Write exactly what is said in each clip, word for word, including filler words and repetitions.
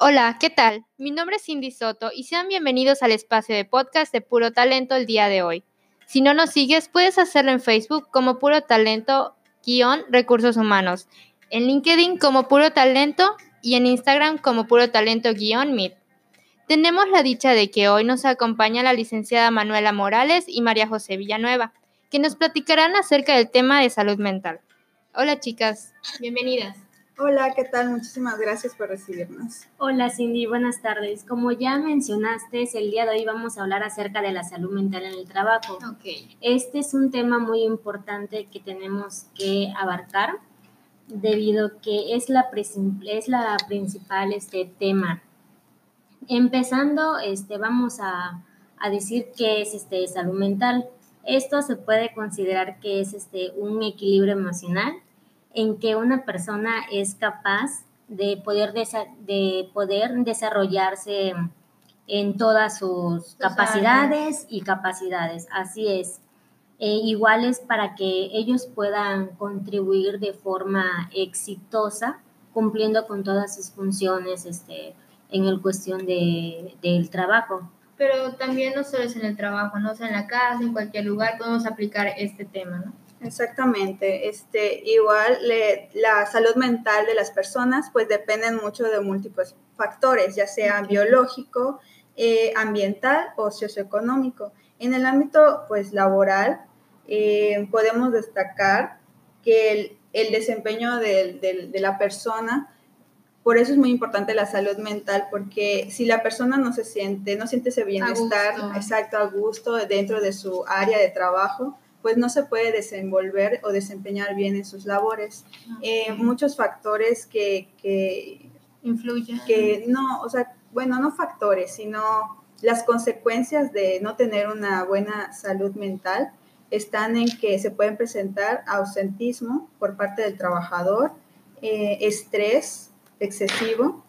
Hola, ¿qué tal? Mi nombre es Cindy Soto y sean bienvenidos al espacio de podcast de Puro Talento el día de hoy. Si no nos sigues, puedes hacerlo en Facebook como Puro Talento-Recursos Humanos, en LinkedIn como Puro Talento y en Instagram como Puro Talento-Meet. Tenemos la dicha de que hoy nos acompaña la licenciada Manuela Morales y María José Villanueva, que nos platicarán acerca del tema de salud mental. Hola chicas, bienvenidas. Hola, ¿qué tal? Muchísimas gracias por recibirnos. Hola Cindy, buenas tardes. Como ya mencionaste, el día de hoy vamos a hablar acerca de la salud mental en el trabajo. Okay. Este es un tema muy importante que tenemos que abarcar debido a que es la, es la principal este, tema. Empezando, este, vamos a, a decir qué es este, salud mental. Esto se puede considerar que es este, un equilibrio emocional en que una persona es capaz de poder, desa- de poder desarrollarse en todas sus capacidades y capacidades. Así es. Eh, iguales para que ellos puedan contribuir de forma exitosa, cumpliendo con todas sus funciones este, en el cuestión de, del trabajo. Pero también no solo es en el trabajo, no, o sea, en la casa, en cualquier lugar podemos aplicar este tema, ¿no? Exactamente. Este, igual le, la salud mental de las personas pues dependen mucho de múltiples factores, ya sea okay. biológico, eh, ambiental o socioeconómico. En el ámbito pues laboral eh, podemos destacar que el, el desempeño de, de, de la persona. Por eso es muy importante la salud mental, porque si la persona no se siente, no siente ese bienestar, a exacto, a gusto dentro de su área de trabajo, pues no se puede desenvolver o desempeñar bien en sus labores. Okay. Eh, muchos factores que, que influyen. Que no, o sea, bueno, no factores, sino las consecuencias de no tener una buena salud mental están en que se pueden presentar ausentismo por parte del trabajador, eh, estrés excesivo,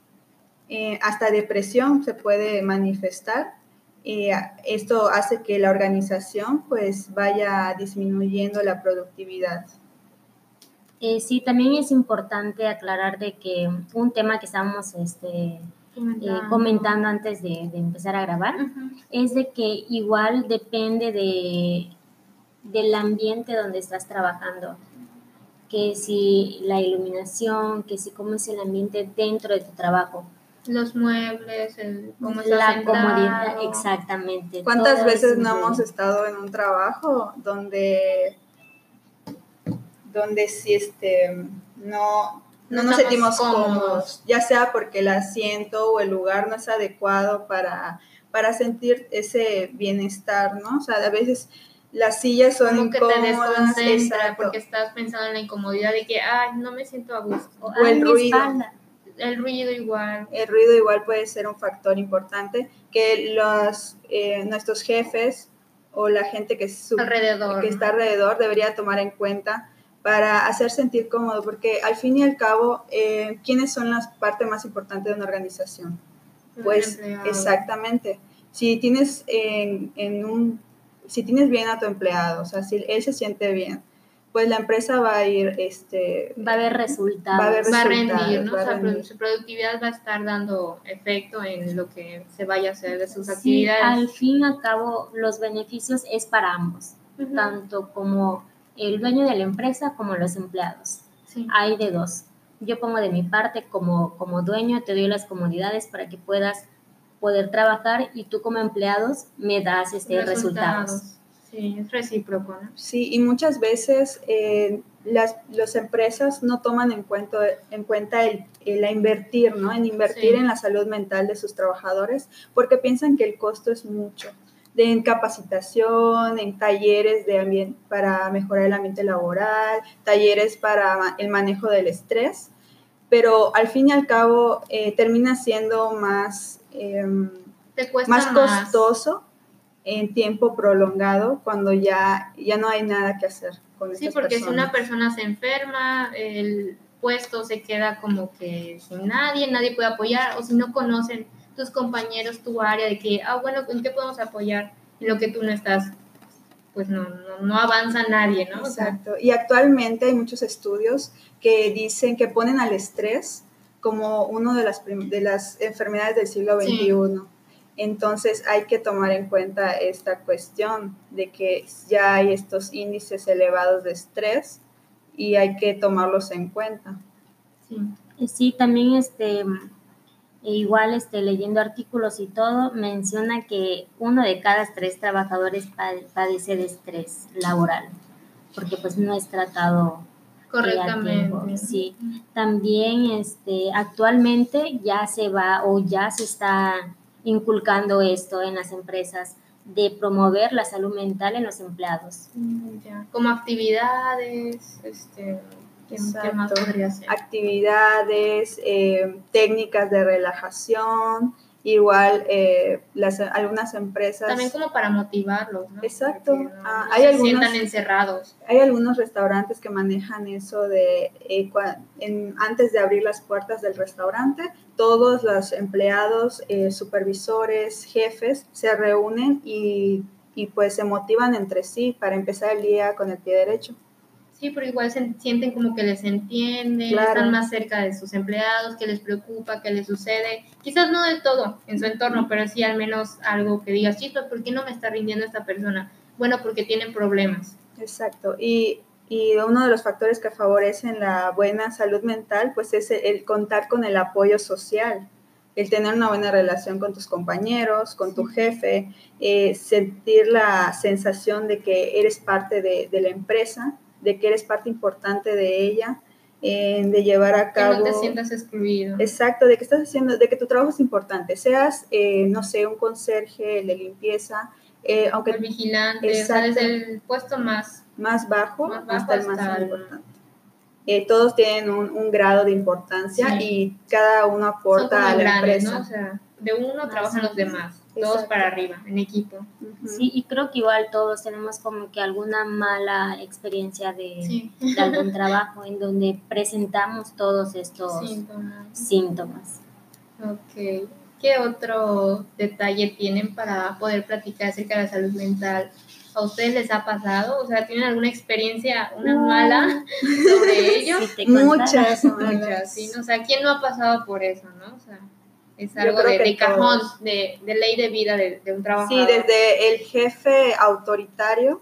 eh, hasta depresión se puede manifestar. Eh, esto hace que la organización pues vaya disminuyendo la productividad. Eh, sí, también es importante aclarar de que un tema que estábamos este, comentando, eh, comentando antes de, de empezar a grabar uh-huh. es de que igual depende de, del ambiente donde estás trabajando, que si la iluminación, que si cómo es el ambiente dentro de tu trabajo. Los muebles, el, cómo la comodidad, exactamente. ¿Cuántas veces no hemos estado en un trabajo donde, donde sí este, no, no, no nos sentimos cómodos. cómodos, ya sea porque el asiento o el lugar no es adecuado para, para sentir ese bienestar, ¿no? O sea, a veces las sillas son como incómodas. Que te desconcentra porque estás pensando en la incomodidad de que, ay, no me siento a gusto. O, o el ruido. Espalda. El ruido igual. El ruido igual puede ser un factor importante que los, eh, nuestros jefes o la gente que, sub, alrededor, que está alrededor debería tomar en cuenta para hacer sentir cómodo, porque al fin y al cabo, eh, ¿quiénes son las partes más importantes de una organización? Pues exactamente. Si tienes, en, en un, si tienes bien a tu empleado, o sea, si él se siente bien, pues la empresa va a ir, este... Va a haber resultados. Va a, haber resultados, va a rendir, ¿no? Va a rendir. O sea, su productividad va a estar dando efecto en lo que se vaya a hacer de sus sí, actividades. Al fin y al cabo, los beneficios es para ambos, uh-huh. tanto como el dueño de la empresa como los empleados. Sí. Hay de dos. Yo pongo de mi parte como, como dueño, te doy las comodidades para que puedas poder trabajar y tú como empleados me das este, resultados. resultados. Sí, es recíproco, ¿no? Sí, y muchas veces eh, las, las empresas no toman en cuenta, en cuenta el, el invertir, ¿no? En invertir sí. en la salud mental de sus trabajadores, porque piensan que el costo es mucho, de en capacitación, en talleres de ambiente, para mejorar el ambiente laboral, talleres para el manejo del estrés, pero al fin y al cabo eh, termina siendo más, eh, Te cuesta más costoso. Más. En tiempo prolongado cuando ya, ya no hay nada que hacer con estas personas. Sí, porque personas. Si una persona se enferma, el puesto se queda como que sin nadie, nadie puede apoyar, o si no conocen tus compañeros tu área de que, ah, bueno, ¿en qué podemos apoyar? En lo que tú no estás, pues no, no, no avanza nadie, ¿no? Exacto, o sea, y actualmente hay muchos estudios que dicen que ponen al estrés como una de las, de las enfermedades del siglo veintiuno. Sí. Entonces hay que tomar en cuenta esta cuestión de que ya hay estos índices elevados de estrés y hay que tomarlos en cuenta. Sí, sí, también este, igual este, leyendo artículos y todo, menciona que uno de cada tres trabajadores padece de estrés laboral, porque pues no es tratado correctamente. Sí, también este, actualmente ya se va o ya se está inculcando esto en las empresas de promover la salud mental en los empleados. Ya. Como actividades, este, ¿qué, ¿qué más podría ser? Actividades, eh, técnicas de relajación, igual eh, las, algunas empresas... También como para motivarlos, ¿no? Exacto. No, ah, no hay se algunos, sientan encerrados. Hay algunos restaurantes que manejan eso de, eh, en, antes de abrir las puertas del restaurante, todos los empleados, eh, supervisores, jefes se reúnen y, y pues se motivan entre sí para empezar el día con el pie derecho. Sí, pero igual se sienten como que les entienden, claro. Están más cerca de sus empleados, que les preocupa, que les sucede. Quizás no del todo en su entorno, pero sí al menos algo que digas, chispas, ¿por qué no me está rindiendo esta persona? Bueno, porque tienen problemas. Exacto. Y, y uno de los factores que favorecen la buena salud mental, pues es el, el contar con el apoyo social, el tener una buena relación con tus compañeros, con tu jefe, eh, sentir la sensación de que eres parte de, de la empresa, de que eres parte importante de ella, eh, de llevar a cabo... Que no te sientas excluido. Exacto, de que estás haciendo, de que tu trabajo es importante, seas, eh, no sé, un conserje, el de limpieza, eh, aunque... El vigilante, o sea, desde el puesto más... Más bajo, más bajo hasta el más hasta importante. Eh, todos tienen un, un grado de importancia sí. Y cada uno aporta a la grandes, empresa. ¿no? O sea, de uno trabajan los demás, Exacto. Todos para arriba, en equipo. Uh-huh. Sí, y creo que igual todos tenemos como que alguna mala experiencia de, sí. de algún trabajo en donde presentamos todos estos síntomas. síntomas. Ok. ¿Qué otro detalle tienen para poder platicar acerca de la salud mental? ¿A ustedes les ha pasado? O sea, ¿tienen alguna experiencia, una uh, mala sobre ello? Sí, muchas, muchas, sí, ¿no? O sea, ¿quién no ha pasado por eso, no? O sea, es algo de, de cajón, de, de ley de vida de, de un trabajador. Sí, desde el jefe autoritario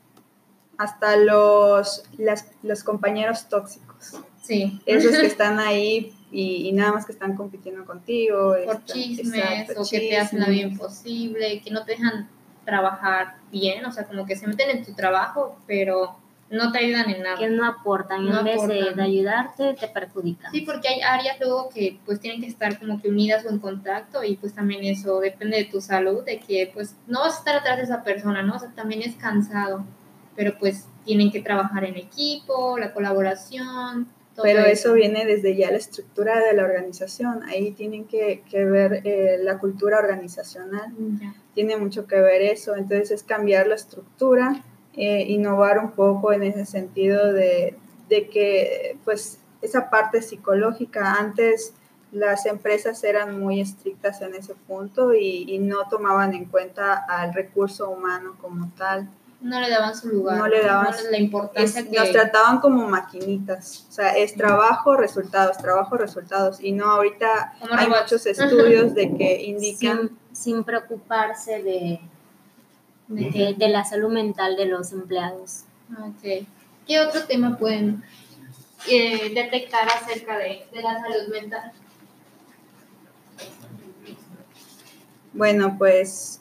hasta los, las, los compañeros tóxicos. Sí. Esos que están ahí y, y nada más que están compitiendo contigo. Por está, chismes, exacto, o que chismes. te hacen la vida imposible, que no te dejan trabajar bien, o sea, como que se meten en tu trabajo, pero no te ayudan en nada. Que no aportan, no en vez aportan. De, de ayudarte, te perjudican. Sí, porque hay áreas luego que pues tienen que estar como que unidas o en contacto y pues también eso depende de tu salud, de que pues no vas a estar atrás de esa persona, ¿no? O sea, también es cansado, pero pues tienen que trabajar en equipo, la colaboración. Todo Pero eso. eso viene desde ya la estructura de la organización. Ahí tienen que, que ver eh, la cultura organizacional. Ya. Tiene mucho que ver eso. Entonces es cambiar la estructura, eh, innovar un poco en ese sentido de, de que pues esa parte psicológica, antes las empresas eran muy estrictas en ese punto y, y no tomaban en cuenta al recurso humano como tal. No le daban su lugar, no le daban no la importancia es, que... Nos trataban como maquinitas, o sea, es trabajo, resultados, trabajo, resultados, y no, ahorita como hay robots. Muchos estudios de que indican... Sin, sin preocuparse de, de, de, de la salud mental de los empleados. Ok. ¿Qué otro tema pueden eh, detectar acerca de, de la salud mental? Bueno, pues...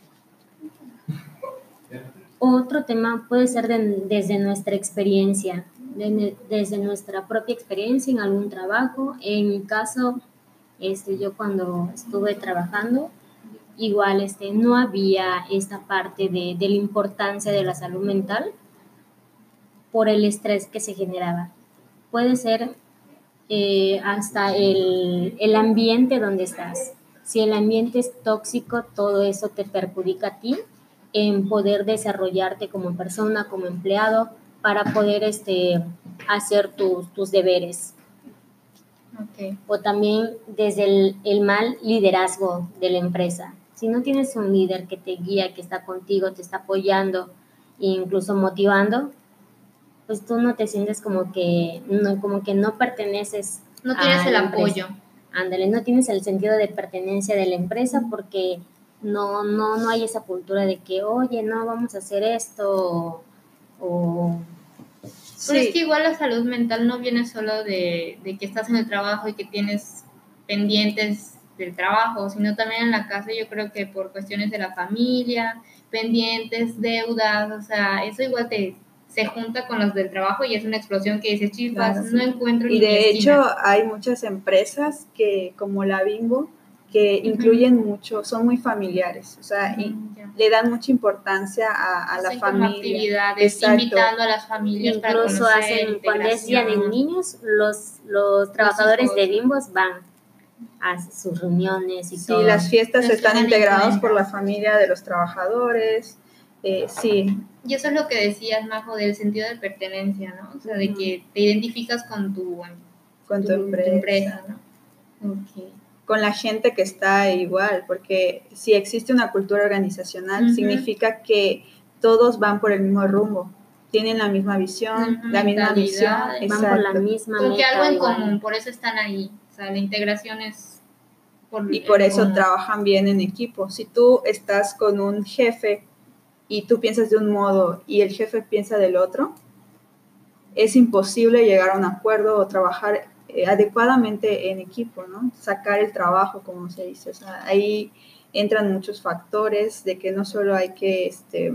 Otro tema puede ser de, desde nuestra experiencia, de, desde nuestra propia experiencia en algún trabajo. En mi caso, este, yo cuando estuve trabajando, igual este, no había esta parte de, de la importancia de la salud mental por el estrés que se generaba. Puede ser eh, hasta el, el ambiente donde estás. Si el ambiente es tóxico, todo eso te perjudica a ti en poder desarrollarte como persona, como empleado, para poder este, hacer tus, tus deberes. Okay. O también desde el, el mal liderazgo de la empresa. Si no tienes un líder que te guía, que está contigo, te está apoyando e incluso motivando, pues tú no te sientes como que no, como que no perteneces no tienes a el la apoyo. empresa. Ándale, no tienes el sentido de pertenencia de la empresa porque no, no, no hay esa cultura de que, oye, no, vamos a hacer esto o... Pero es que igual la salud mental no viene solo de, de que estás en el trabajo y que tienes pendientes del trabajo, sino también en la casa. Yo creo que por cuestiones de la familia, pendientes, deudas, o sea, eso igual te se junta con los del trabajo y es una explosión que dices, chispas, Claro, no sí. encuentro Y ni mi de esquina. hecho hay muchas empresas que, como la Bimbo, que incluyen mucho, son muy familiares, o sea, y Mm, ya. le dan mucha importancia a, a la Hacen como familia. actividades, Exacto. invitando a las familias para Incluso conocer, hacen, cuando es Día de integración. Niños, los, los trabajadores hijos. de Bimbos van a sus reuniones y Sí, todo. las fiestas Los están toman en integradas cuenta. por la familia de los trabajadores, eh, sí. Y eso es lo que decías, Majo, del sentido de pertenencia, ¿no? O sea, de Ujú. que te identificas con tu, Con tu, tu empresa. tu empresa, ¿no? Okay. Con la gente que está igual, porque si existe una cultura organizacional, Ujú. significa que todos van por el mismo rumbo, tienen la misma visión, Ujú, la misma misión, mentalidad, Van por la exacto. misma Como que meta algo en igual. común, por eso están ahí. O sea, la integración es por Y por en eso común. trabajan bien en equipo. Si tú estás con un jefe y tú piensas de un modo y el jefe piensa del otro, es imposible llegar a un acuerdo o trabajar eh, adecuadamente en equipo, ¿no? Sacar el trabajo, como se dice. O sea, ahí entran muchos factores de que no solo hay que este,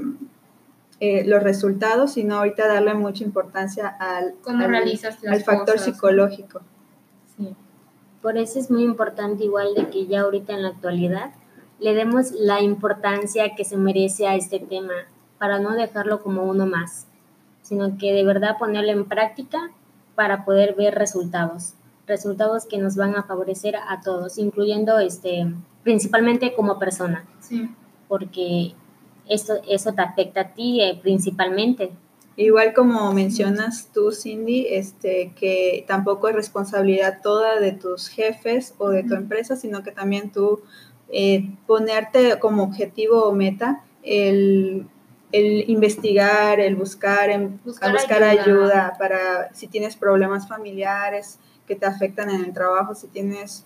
eh, los resultados, sino ahorita darle mucha importancia al, ¿Cómo al, realizas las al factor cosas, psicológico. ¿no? Sí. Por eso es muy importante igual de que ya ahorita en la actualidad le demos la importancia que se merece a este tema para no dejarlo como uno más, sino que de verdad ponerlo en práctica para poder ver resultados, resultados que nos van a favorecer a todos, incluyendo este, principalmente como persona, Sí. porque esto, eso te afecta a ti eh, principalmente. Igual como mencionas tú, Cindy, este, que tampoco es responsabilidad toda de tus jefes o de tu empresa, sino que también tú eh, ponerte como objetivo o meta el, el investigar, el buscar, en, Buscar a buscar ayuda. ayuda. para si tienes problemas familiares que te afectan en el trabajo, si tienes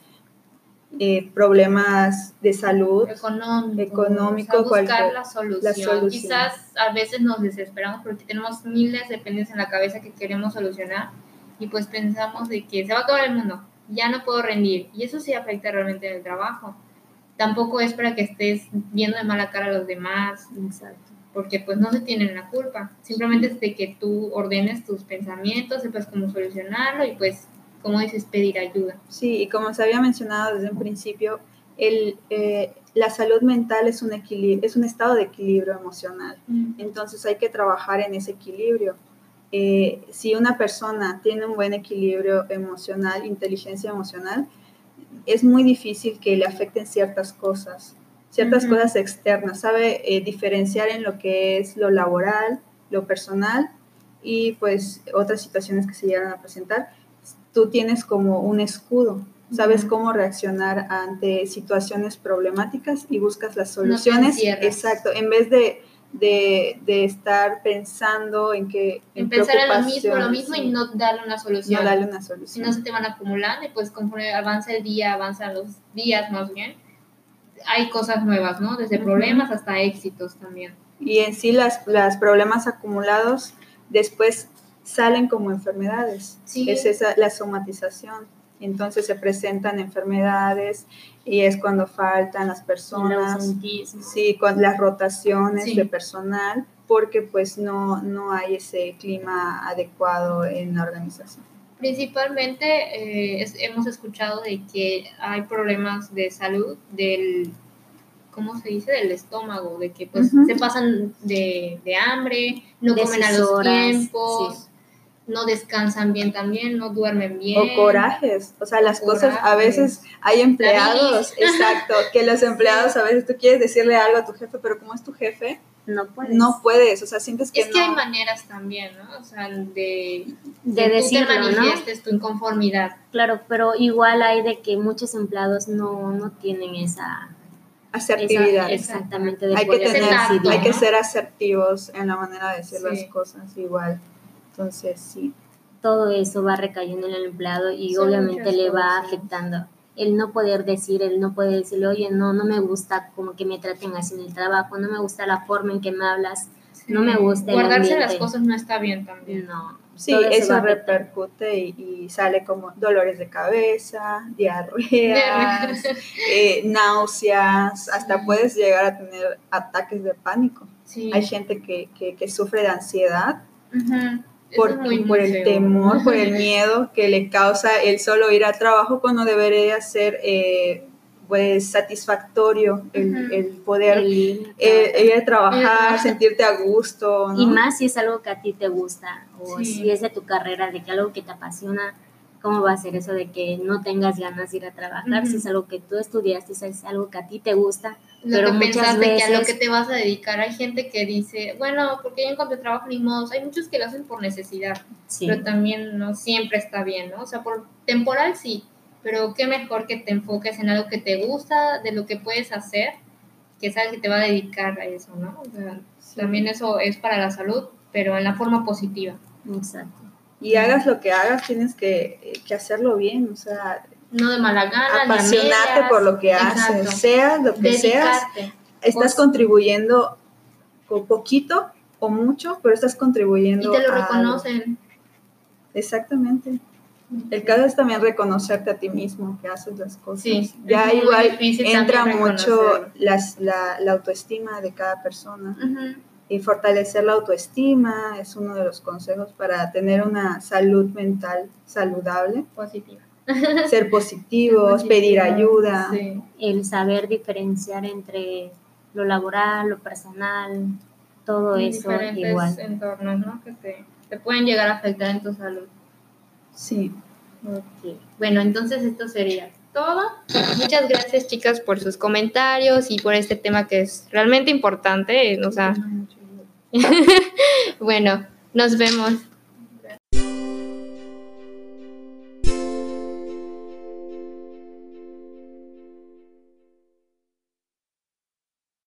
eh, problemas de salud, económico, económico o sea, buscar cualquier, la solución. la solución. Quizás a veces nos desesperamos porque tenemos miles de pendientes en la cabeza que queremos solucionar y pues pensamos de que se va a acabar el mundo, ya no puedo rendir, y eso sí afecta realmente en el trabajo. Tampoco es para que estés viendo de mala cara a los demás. Exacto. Porque pues no se tienen la culpa, simplemente es de que tú ordenes tus pensamientos, sepas cómo solucionarlo y pues, como dices, pedir ayuda. Sí, y como se había mencionado desde un principio, el, eh, la salud mental es un, equilibrio, es un estado de equilibrio emocional, mm. Entonces hay que trabajar en ese equilibrio. Eh, si una persona tiene un buen equilibrio emocional, inteligencia emocional, es muy difícil que le afecten ciertas cosas, ciertas uh-huh. cosas externas, sabe eh, diferenciar en lo que es lo laboral, lo personal y pues otras situaciones que se llegan a presentar. Tú tienes como un escudo, sabes uh-huh. cómo reaccionar ante situaciones problemáticas y buscas las soluciones. No exacto, en vez de, de, de estar pensando en que... En, en pensar en lo mismo, lo mismo sí. y no darle una solución. No darle una solución. Si no se te van acumulando y pues conforme avanza el día, avanzan los días más bien, hay cosas nuevas, ¿no? Desde uh-huh. problemas hasta éxitos también. Y en sí las, las problemas acumulados después salen como enfermedades. Sí. Es esa la somatización. Entonces se presentan enfermedades y es cuando faltan las personas. Sí, con las rotaciones sí. de personal, porque pues no, no hay ese clima adecuado en la organización. Principalmente eh, es, hemos escuchado de que hay problemas de salud del, ¿cómo se dice? Del estómago, de que pues uh-huh. se pasan de, de hambre, no de comen a los horas, tiempos, sí. no descansan bien también, no duermen bien. O corajes, o sea, las corajes. cosas, a veces hay empleados, exacto, que los empleados sí. a veces tú quieres decirle algo a tu jefe, pero como es tu jefe, no puedes, no puedes, o sea, sientes que es no. que hay maneras también, ¿no? O sea, de, de, de decirlo, tú te manifiestes, ¿no? Tu inconformidad. Claro, pero igual hay de que muchos empleados no, no tienen esa asertividad. Esa, exactamente. De hay, que tener, tacto, hay ¿no? que ser asertivos en la manera de decir sí. las cosas igual. Entonces, sí. todo eso va recayendo en el empleado y Son obviamente le va cosas. afectando. El no poder decir, el no poder decirle, oye, no, no me gusta como que me traten así en el trabajo, no me gusta la forma en que me hablas, sí. no me gusta el Guardarse ambiente. las cosas no está bien también. No. Sí, eso repercute y, y sale como dolores de cabeza, diarreas, eh, náuseas, hasta puedes llegar a tener ataques de pánico. Sí. Hay gente que, que, que sufre de ansiedad uh-huh. por, muy, por muy el feo. temor, por el miedo que le causa el solo ir al trabajo cuando debería ser eh, pues satisfactorio el, uh-huh. el poder el ir, eh, ir a trabajar, sentirte a gusto, ¿no? Y más si es algo que a ti te gusta o sí. si es de tu carrera, de que algo que te apasiona, ¿cómo va a ser eso de que no tengas ganas de ir a trabajar? Uh-huh. Si es algo que tú estudiaste, si es algo que a ti te gusta, lo pero que muchas pensaste veces... que a lo que te vas a dedicar. Hay gente que dice, bueno, porque yo encontré trabajo ni modo. Hay muchos que lo hacen por necesidad, sí. pero también no siempre está bien, ¿no? O sea, por temporal sí, pero qué mejor que te enfoques en algo que te gusta, de lo que puedes hacer, que sabes que te va a dedicar a eso, ¿no? O sea, sí. también eso es para la salud, pero en la forma positiva. Exacto. Y sí. hagas lo que hagas, tienes que, que hacerlo bien, o sea... No de mala gana, apasionarte medias, por lo que haces, exacto. sea lo que Dedicarte. seas, estás pues, contribuyendo con poquito o mucho, pero estás contribuyendo. Y te lo reconocen. Algo. Exactamente. El caso es también reconocerte a ti mismo, que haces las cosas. Sí, ya igual entra mucho las, la, la autoestima de cada persona. Uh-huh. Y fortalecer la autoestima es uno de los consejos para tener una salud mental saludable. Positiva. Ser positivos, Positivo, pedir ayuda. Sí. El saber diferenciar entre lo laboral, lo personal, todo y eso diferentes igual. entornos, ¿no? Que te, te pueden llegar a afectar en tu salud. Sí. Okay. Bueno, entonces esto sería todo. Muchas gracias, chicas, por sus comentarios y por este tema que es realmente importante. O sea, bueno, nos vemos.